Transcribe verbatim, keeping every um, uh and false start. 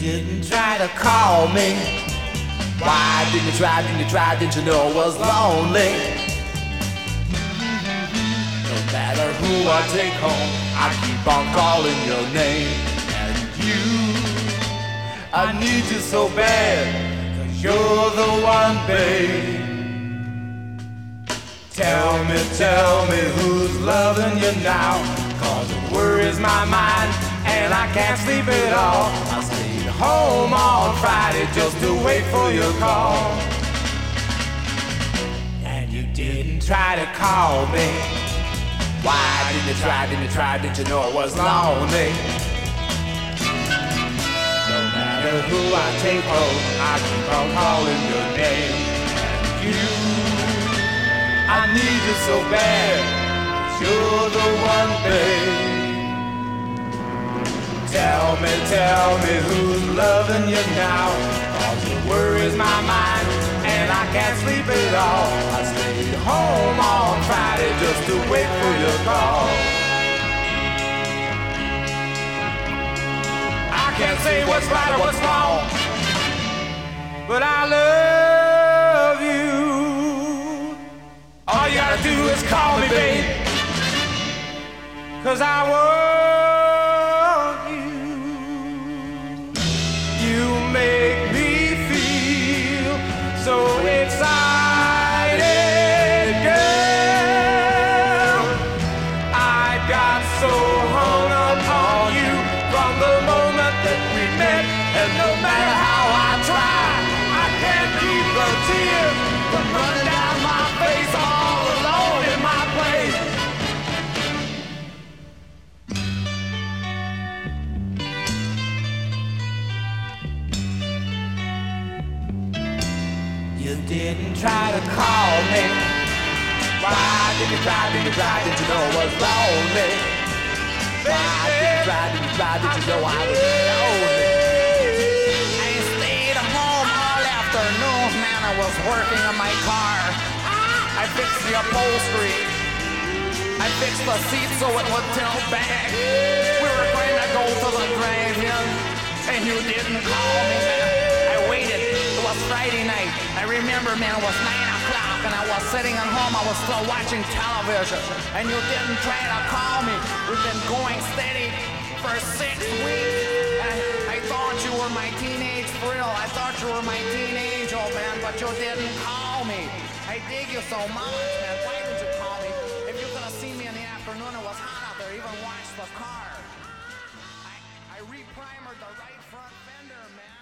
didn't try to call me. Why didn't you try, didn't you try, didn't you know I was lonely? No matter who I take home, I keep on calling your name. And you, I need you so bad, 'cause you're the one, babe. Tell me, tell me who's loving you now, 'cause it worries my mind and I can't sleep at all. I stayed home on Friday just to wait for your call. And you didn't try to call me. Why didn't you try, didn't you try, didn't you know I was lonely? No matter who I take home, I keep on calling your name. And you, I need you so bad, 'cause you're the one, babe. Tell me, tell me who's loving you now, 'cause it worries my mind and I can't sleep at all. I stayed home on Friday just to wait for your call. I can't say what's right or what's wrong, but I love you. All you gotta do is call me, babe, 'cause I want you. You make me feel so excited, girl. I got so hung up on you from the moment that we met, and no matter how I try, I can't keep the tears from running down my face all alone in my place. You didn't try to call me. Why did you try, did you try, did you know I was lonely? Why did you try, did you try, did you know I was lonely? I stayed home all afternoon, man. I was working on my car. I fixed the upholstery. I fixed the seat so it would tilt back. We were going to go to the drive-in, and you didn't call me, man. I waited. It was Friday night. I remember, man, it was nine o'clock, and I was sitting at home. I was still watching television, and you didn't try to call me. We've been going steady for six weeks, and I thought you were my teenage thrill. I thought you were my teenage old man, but you didn't call me. I dig you so much, man. Why didn't you call me? If you could have seen me in the afternoon, it was hot out there. Even washed the car. I, I re-primered the right front fender, man.